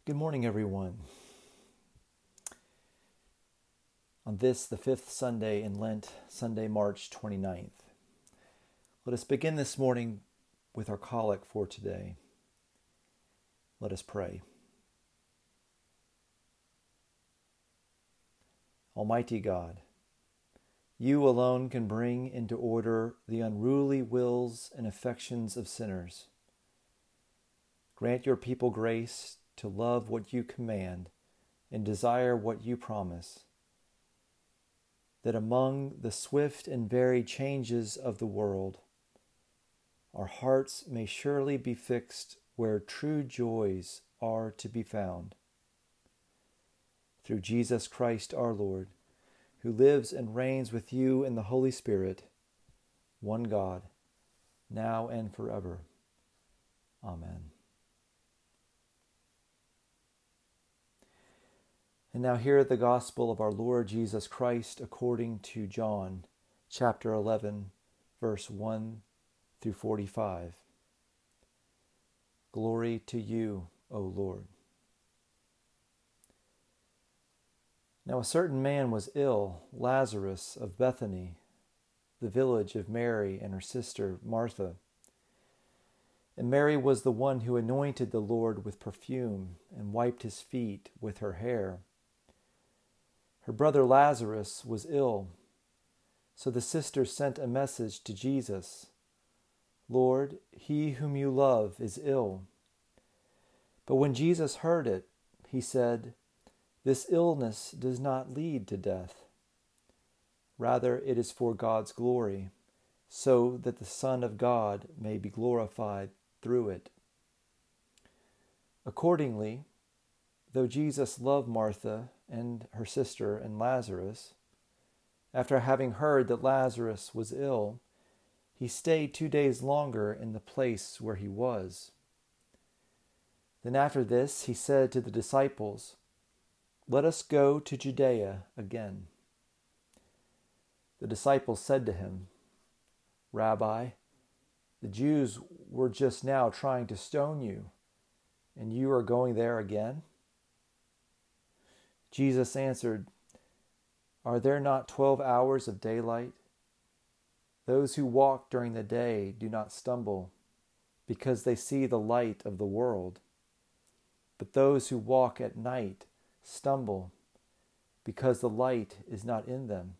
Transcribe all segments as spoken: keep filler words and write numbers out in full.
Good morning, everyone. On this, the fifth Sunday in Lent, Sunday, March twenty-ninth, let us begin this morning with our collect for today. Let us pray. Almighty God, you alone can bring into order the unruly wills and affections of sinners. Grant your people grace to love what you command and desire what you promise, that among the swift and varied changes of the world, our hearts may surely be fixed where true joys are to be found. Through Jesus Christ our Lord, who lives and reigns with you in the Holy Spirit, one God, now and forever. Amen. And now hear the gospel of our Lord Jesus Christ according to John, chapter eleven, verse one through forty-five. Glory to you, O Lord. Now a certain man was ill, Lazarus of Bethany, the village of Mary and her sister Martha. And Mary was the one who anointed the Lord with perfume and wiped his feet with her hair. Her brother Lazarus was ill, so the sisters sent a message to Jesus, "Lord, he whom you love is ill." But when Jesus heard it, he said, "This illness does not lead to death. Rather, it is for God's glory, so that the Son of God may be glorified through it." Accordingly, though Jesus loved Martha and her sister and Lazarus, after having heard that Lazarus was ill, he stayed two days longer in the place where he was. Then after this he said to the disciples, "Let us go to Judea again." The disciples said to him, "Rabbi, the Jews were just now trying to stone you, and you are going there again?" Jesus answered, "Are there not twelve hours of daylight? Those who walk during the day do not stumble, because they see the light of the world. But those who walk at night stumble, because the light is not in them."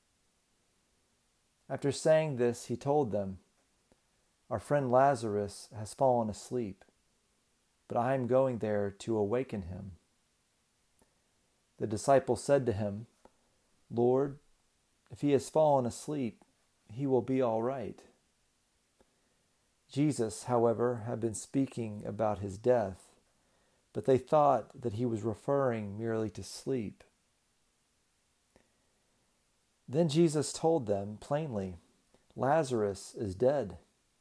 After saying this, he told them, "Our friend Lazarus has fallen asleep, but I am going there to awaken him." The disciples said to him, "Lord, if he has fallen asleep, he will be all right." Jesus, however, had been speaking about his death, but they thought that he was referring merely to sleep. Then Jesus told them plainly, "Lazarus is dead.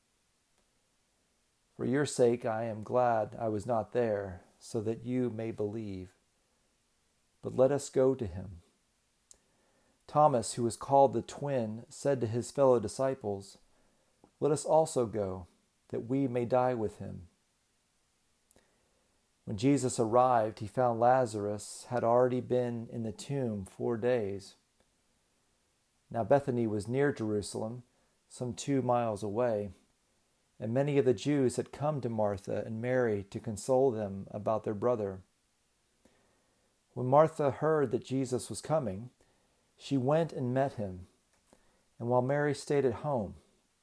For your sake I am glad I was not there, so that you may believe. But let us go to him." Thomas, who was called the twin, said to his fellow disciples, "Let us also go, that we may die with him." When Jesus arrived, he found Lazarus had already been in the tomb four days. Now Bethany was near Jerusalem, some two miles away, and many of the Jews had come to Martha and Mary to console them about their brother. When Martha heard that Jesus was coming, she went and met him, and while Mary stayed at home.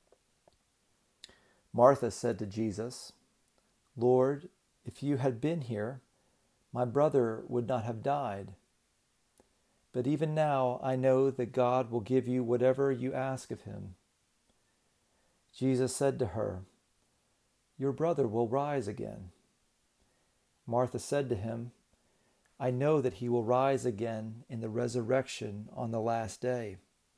Martha said to Jesus, "Lord, if you had been here, my brother would not have died. But even now I know that God will give you whatever you ask of him." Jesus said to her, "Your brother will rise again." Martha said to him, "I know that he will rise again in the resurrection on the last day."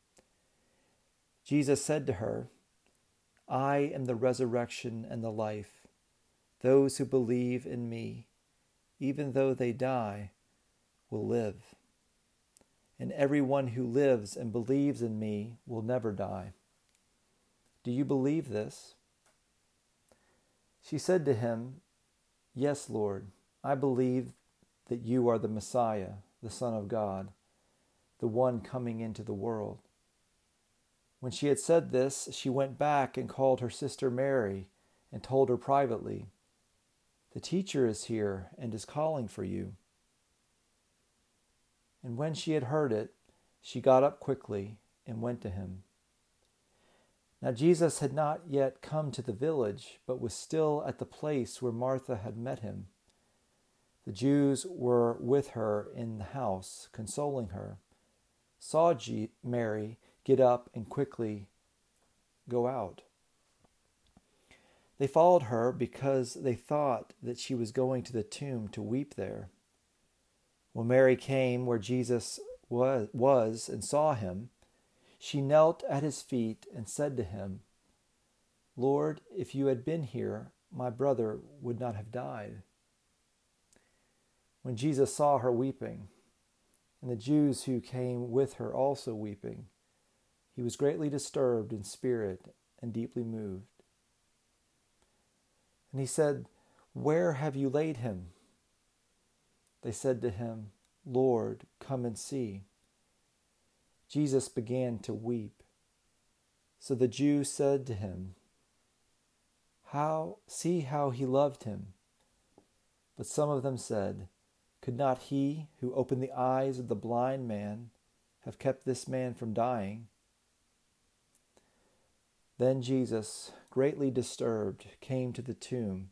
Jesus said to her, "I am the resurrection and the life. Those who believe in me, even though they die, will live. And everyone who lives and believes in me will never die. Do you believe this?" She said to him, "Yes, Lord, I believe that you are the Messiah, the Son of God, the one coming into the world." When she had said this, she went back and called her sister Mary and told her privately, "The teacher is here and is calling for you." And when she had heard it, she got up quickly and went to him. Now Jesus had not yet come to the village, but was still at the place where Martha had met him. The Jews were with her in the house, consoling her, saw G- Mary get up and quickly go out. They followed her because they thought that she was going to the tomb to weep there. When Mary came where Jesus was, was and saw him, she knelt at his feet and said to him, "Lord, if you had been here, my brother would not have died." When Jesus saw her weeping, and the Jews who came with her also weeping, he was greatly disturbed in spirit and deeply moved. And he said, "Where have you laid him?" They said to him, "Lord, come and see." Jesus began to weep. So the Jews said to him, "How see how he loved him." But some of them said, "Could not he who opened the eyes of the blind man have kept this man from dying?" Then Jesus, greatly disturbed, came to the tomb.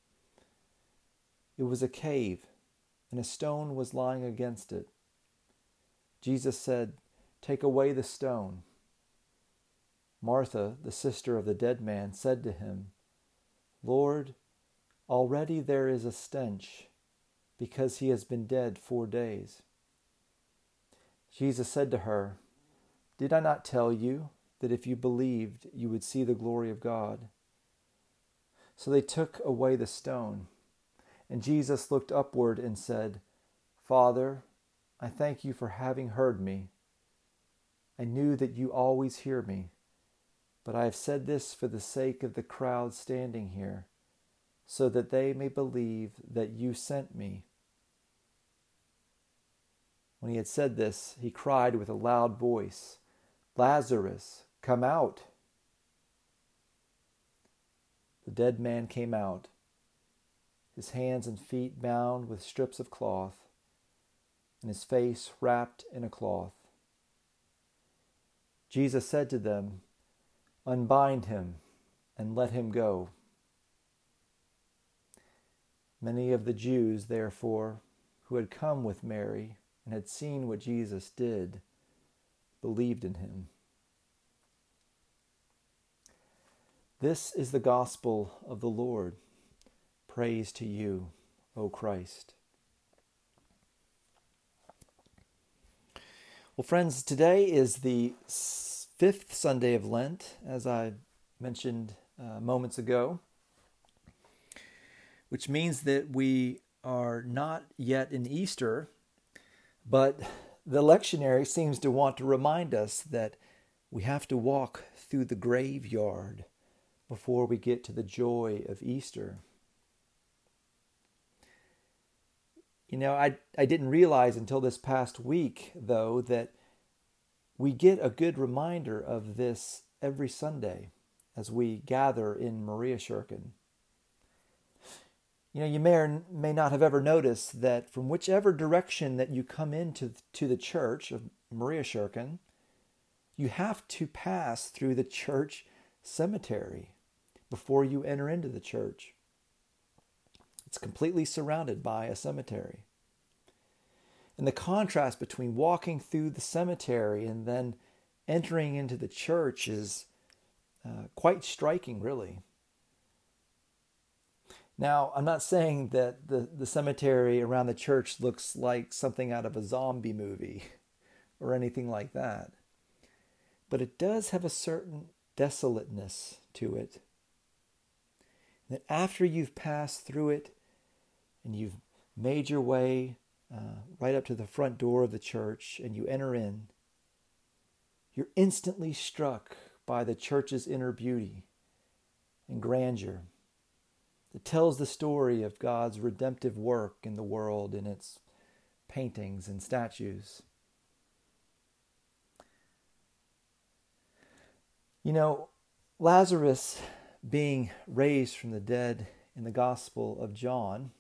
It was a cave, and a stone was lying against it. Jesus said, "Take away the stone." Martha, the sister of the dead man, said to him, "Lord, already there is a stench, because he has been dead four days." Jesus said to her, "Did I not tell you that if you believed, you would see the glory of God?" So they took away the stone. And Jesus looked upward and said, "Father, I thank you for having heard me. I knew that you always hear me, but I have said this for the sake of the crowd standing here, so that they may believe that you sent me." When he had said this, he cried with a loud voice, "Lazarus, come out!" The dead man came out, his hands and feet bound with strips of cloth, and his face wrapped in a cloth. Jesus said to them, "Unbind him and let him go." Many of the Jews, therefore, who had come with Mary and had seen what Jesus did, believed in him. This is the gospel of the Lord. Praise to you, O Christ. Well, friends, today is the fifth Sunday of Lent, as I mentioned uh, moments ago, which means that we are not yet in Easter, but the lectionary seems to want to remind us that we have to walk through the graveyard before we get to the joy of Easter. You know, I, I didn't realize until this past week, though, that we get a good reminder of this every Sunday as we gather in Mariakirchen. You know, you may or may not have ever noticed that from whichever direction that you come into to the church of Mariakirchen, you have to pass through the church cemetery before you enter into the church. It's completely surrounded by a cemetery. And the contrast between walking through the cemetery and then entering into the church is uh, quite striking, really. Now, I'm not saying that the, the cemetery around the church looks like something out of a zombie movie or anything like that. But it does have a certain desolateness to it. That after you've passed through it and you've made your way uh, right up to the front door of the church and you enter in, you're instantly struck by the church's inner beauty and grandeur. It tells the story of God's redemptive work in the world and its paintings and statues. You know, Lazarus being raised from the dead in the Gospel of John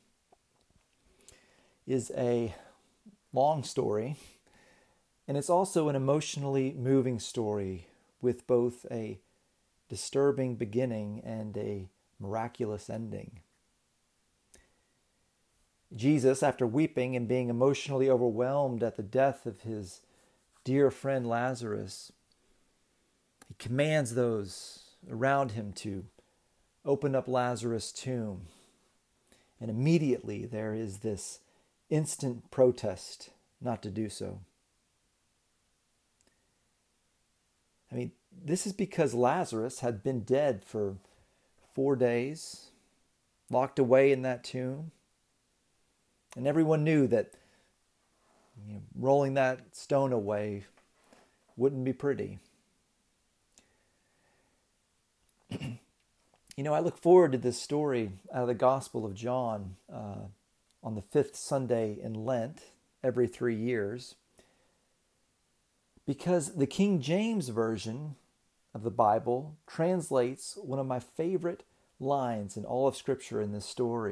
is a long story, and it's also an emotionally moving story with both a disturbing beginning and a miraculous ending. Jesus, after weeping and being emotionally overwhelmed at the death of his dear friend Lazarus, he commands those around him to open up Lazarus' tomb. And immediately there is this instant protest not to do so. I mean, this is because Lazarus had been dead for four days, locked away in that tomb. And everyone knew that, you know, rolling that stone away wouldn't be pretty. You know, I look forward to this story out of the Gospel of John uh, on the fifth Sunday in Lent every three years, because the King James Version of the Bible translates one of my favorite lines in all of Scripture in this story.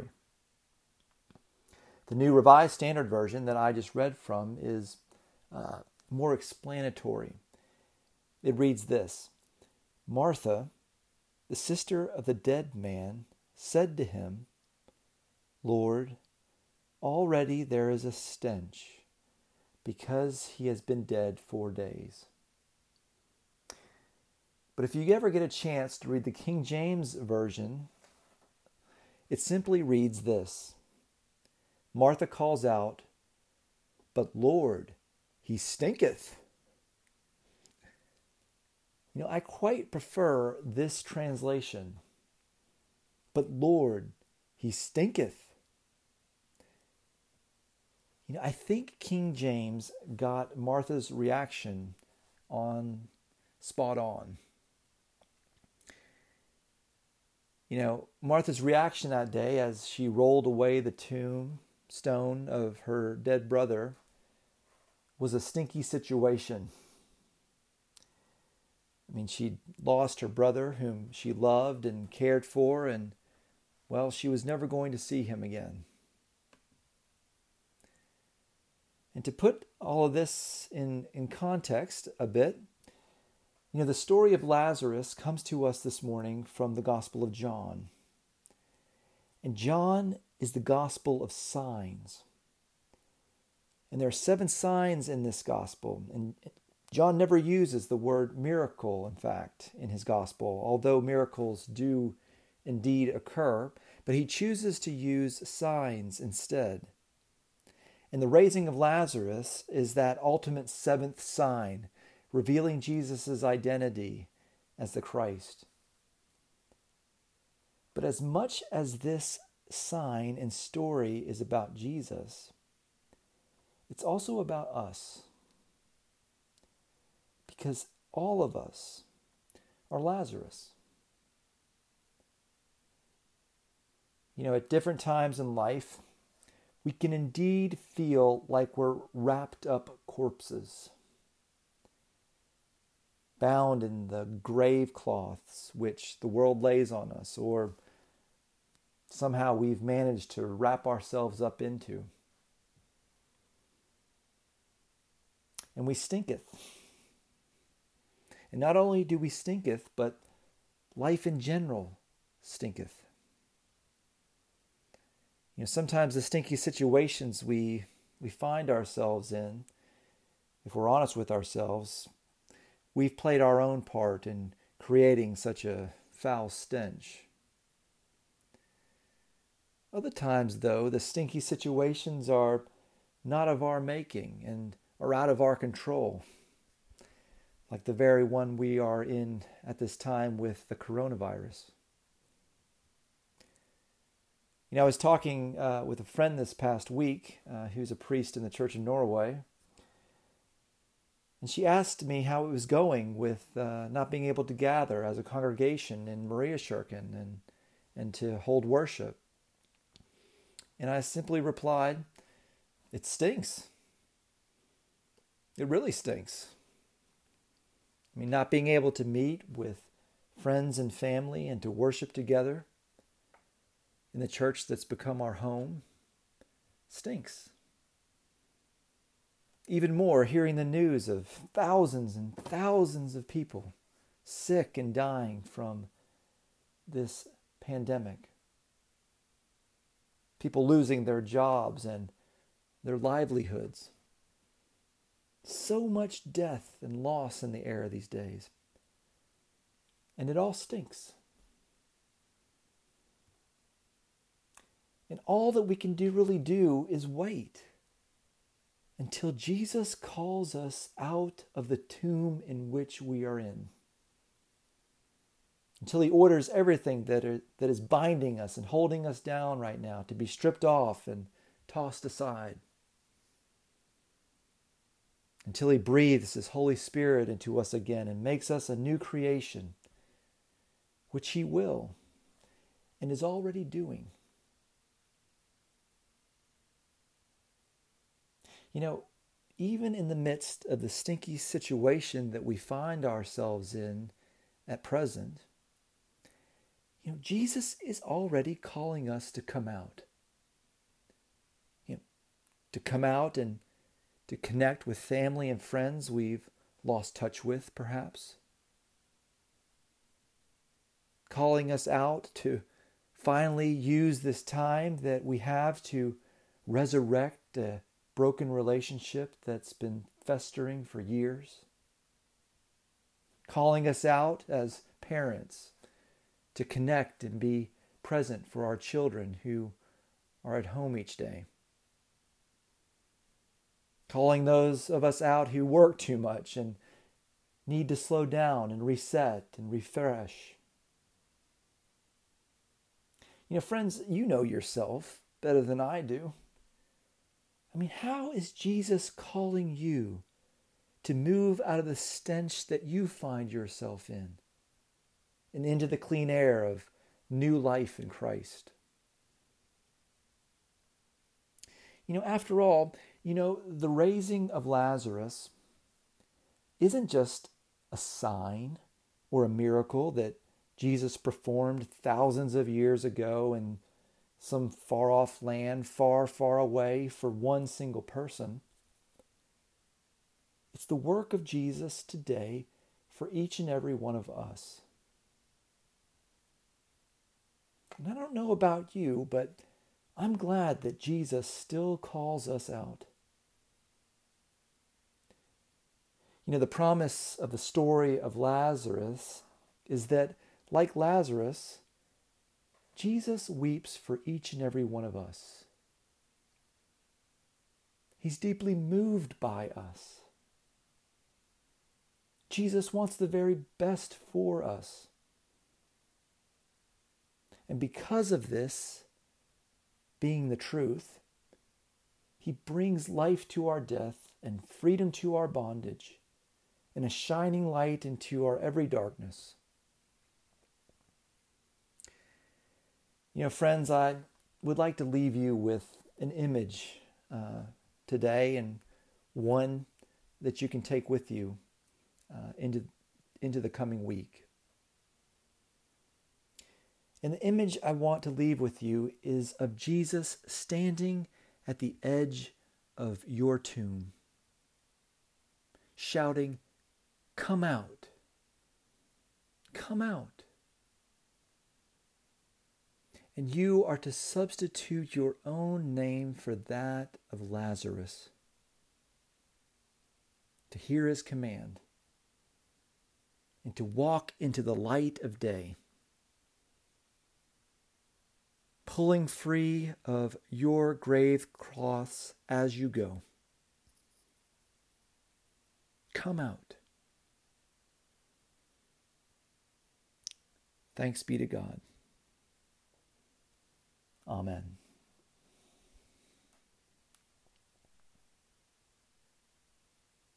The New Revised Standard Version that I just read from is uh, more explanatory. It reads this: Martha, the sister of the dead man, said to him, Lord, already there is a stench, because he has been dead four days. But if you ever get a chance to read the King James Version, it simply reads this: Martha calls out, But Lord, he stinketh. You know, I quite prefer this translation. But Lord, he stinketh. You know, I think King James got Martha's reaction on spot on. You know, Martha's reaction that day as she rolled away the tombstone of her dead brother was a stinky situation. I mean, she'd lost her brother whom she loved and cared for, and, well, she was never going to see him again. And to put all of this in, in context a bit, you know, the story of Lazarus comes to us this morning from the Gospel of John. And John is the Gospel of signs. And there are seven signs in this Gospel. And John never uses the word miracle, in fact, in his Gospel, although miracles do indeed occur. But he chooses to use signs instead. And the raising of Lazarus is that ultimate seventh sign, revealing Jesus' identity as the Christ. But as much as this sign and story is about Jesus, it's also about us. Because all of us are Lazarus. You know, at different times in life, we can indeed feel like we're wrapped up corpses, bound in the grave cloths which the world lays on us, or somehow we've managed to wrap ourselves up into. And we stinketh. And not only do we stinketh, but life in general stinketh. You know, sometimes the stinky situations we we find ourselves in, if we're honest with ourselves, we've played our own part in creating such a foul stench. Other times, though, the stinky situations are not of our making and are out of our control, like the very one we are in at this time with the coronavirus. You know, I was talking uh, with a friend this past week uh, who's a priest in the Church in Norway, and she asked me how it was going with uh, not being able to gather as a congregation in Mariakirken and, and to hold worship. And I simply replied, It stinks. It really stinks. I mean, not being able to meet with friends and family and to worship together in the church that's become our home stinks. Even more, hearing the news of thousands and thousands of people sick and dying from this pandemic. People losing their jobs and their livelihoods. So much death and loss in the air these days. And it all stinks. And all that we can do really do is wait until Jesus calls us out of the tomb in which we are in. Until he orders everything that, are, that is binding us and holding us down right now to be stripped off and tossed aside. Until he breathes his Holy Spirit into us again and makes us a new creation, which he will and is already doing. You know, even in the midst of the stinky situation that we find ourselves in at present, you know, Jesus is already calling us to come out. You know, to come out and to connect with family and friends we've lost touch with, perhaps. Calling us out to finally use this time that we have to resurrect a broken relationship that's been festering for years. Calling us out as parents to connect and be present for our children who are at home each day. Calling those of us out who work too much and need to slow down and reset and refresh. You know, friends, you know yourself better than I do. I mean, how is Jesus calling you to move out of the stench that you find yourself in and into the clean air of new life in Christ? You know, after all, you know, the raising of Lazarus isn't just a sign or a miracle that Jesus performed thousands of years ago in some far-off land, far, far away for one single person. It's the work of Jesus today for each and every one of us. And I don't know about you, but I'm glad that Jesus still calls us out. You know, the promise of the story of Lazarus is that, like Lazarus, Jesus weeps for each and every one of us. He's deeply moved by us. Jesus wants the very best for us. And because of this being the truth, he brings life to our death and freedom to our bondage and a shining light into our every darkness. You know, friends, I would like to leave you with an image uh, today, and one that you can take with you uh, into, into the coming week. And the image I want to leave with you is of Jesus standing at the edge of your tomb, shouting, "Come out! Come out!" And you are to substitute your own name for that of Lazarus, to hear his command, and to walk into the light of day, pulling free of your grave cloths as you go. Come out. Thanks be to God. Amen.